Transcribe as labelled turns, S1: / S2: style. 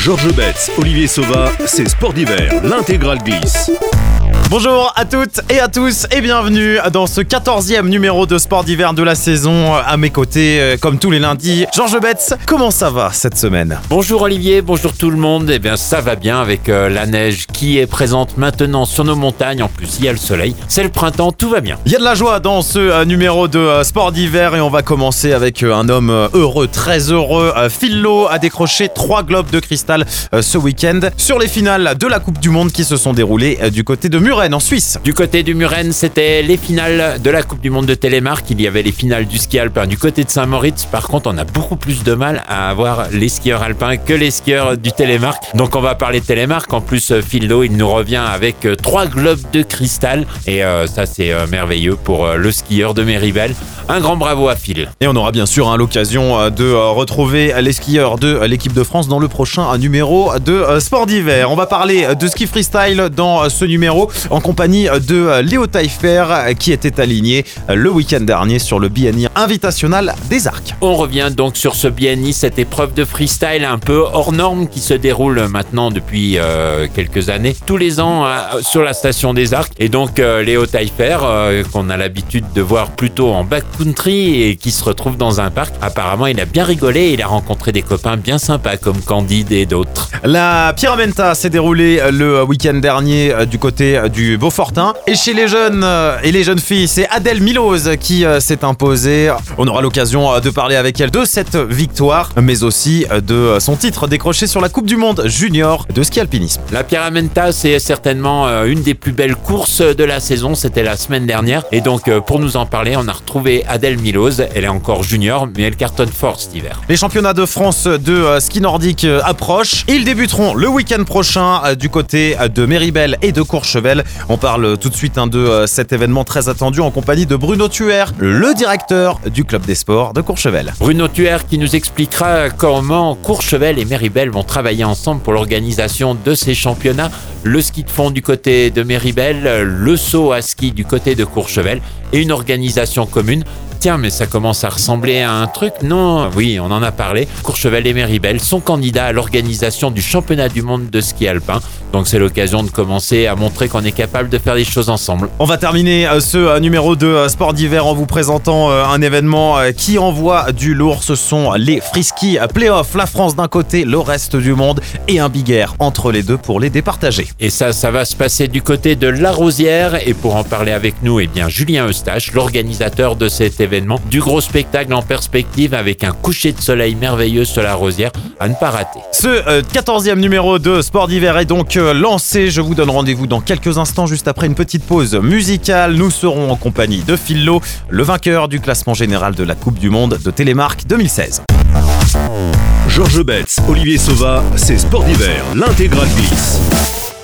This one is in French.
S1: Georges Betts, Olivier Sauva, c'est Sport d'hiver, l'intégrale glisse.
S2: Bonjour à toutes et à tous et bienvenue dans ce 14e numéro de Sport d'hiver de la saison. À mes côtés, comme tous les lundis, Georges Betts. Comment ça va cette semaine ?
S3: Bonjour Olivier, bonjour tout le monde. Eh bien ça va bien avec la neige qui est présente maintenant sur nos montagnes. En plus il y a le soleil, c'est le printemps, tout va bien.
S2: Il y a de la joie dans ce numéro de Sport d'hiver et on va commencer avec un homme heureux, très heureux. Phil Lowe a décroché 3 globes de cristal ce week-end sur les finales de la Coupe du Monde qui se sont déroulées du côté de Muren en Suisse.
S3: Du côté du Muren, c'était les finales de la Coupe du Monde de Télémark. Il y avait les finales du ski alpin du côté de Saint-Moritz. Par contre, on a beaucoup plus de mal à avoir les skieurs alpins que les skieurs du Télémark. Donc on va parler de Télémark. En plus, Phil Lowe, il nous revient avec 3 globes de cristal. Et ça, c'est merveilleux pour le skieur de Méribel. Un grand bravo à Phil.
S2: Et on aura bien sûr l'occasion de retrouver les skieurs de l'équipe de France dans le prochain numéro de Sport d'hiver. On va parler de ski freestyle dans ce numéro en compagnie de Léo Taillefer qui était aligné le week-end dernier sur le BNI Invitational des Arcs.
S3: On revient donc sur ce BNI, cette épreuve de freestyle un peu hors norme qui se déroule maintenant depuis quelques années, tous les ans sur la station des Arcs. Et donc Léo Taillefer, qu'on a l'habitude de voir plutôt en backcountry et qui se retrouve dans un parc, apparemment il a bien rigolé et il a rencontré des copains bien sympas comme Candide et d'autres.
S2: La Pyramenta s'est déroulée le week-end dernier du côté du Beaufortin. Et chez les jeunes et les jeunes filles, c'est Adèle Miloz qui s'est imposée. On aura l'occasion de parler avec elle de cette victoire, mais aussi de son titre décroché sur la Coupe du Monde junior de ski alpinisme.
S3: La Pyramenta, c'est certainement une des plus belles courses de la saison. C'était la semaine dernière. Et donc, pour nous en parler, on a retrouvé Adèle Miloz. Elle est encore junior, mais elle cartonne fort cet hiver.
S2: Les championnats de France de ski nordique approchent. Ils débuteront le week-end prochain du côté de Méribel et de Courchevel. On parle tout de suite de cet événement très attendu en compagnie de Bruno Thuer, le directeur du club des sports de Courchevel.
S3: Bruno Thuer qui nous expliquera comment Courchevel et Méribel vont travailler ensemble pour l'organisation de ces championnats. Le ski de fond du côté de Méribel, le saut à ski du côté de Courchevel et une organisation commune. Tiens, mais ça commence à ressembler à un truc, non ? Oui, on en a parlé. Courchevel et Méribel sont candidats à l'organisation du championnat du monde de ski alpin. Donc c'est l'occasion de commencer à montrer qu'on est capable de faire des choses ensemble.
S2: On va terminer ce numéro de Sport d'hiver en vous présentant un événement qui envoie du lourd. Ce sont les Freeski Playoffs. La France d'un côté, le reste du monde et un big air entre les deux pour les départager.
S3: Et ça va se passer du côté de La Rosière. Et pour en parler avec nous, eh bien Julien Eustache, l'organisateur de cet événement, du gros spectacle en perspective avec un coucher de soleil merveilleux sur La Rosière à ne pas rater.
S2: Ce 14e numéro de Sport d'hiver est donc lancé. Je vous donne rendez-vous dans quelques instants, juste après une petite pause musicale. Nous serons en compagnie de Phil Lowe, le vainqueur du classement général de la Coupe du Monde de Télémark 2016.
S1: Georges Betts, Olivier Sauva, c'est Sport d'hiver, l'intégrale glisse.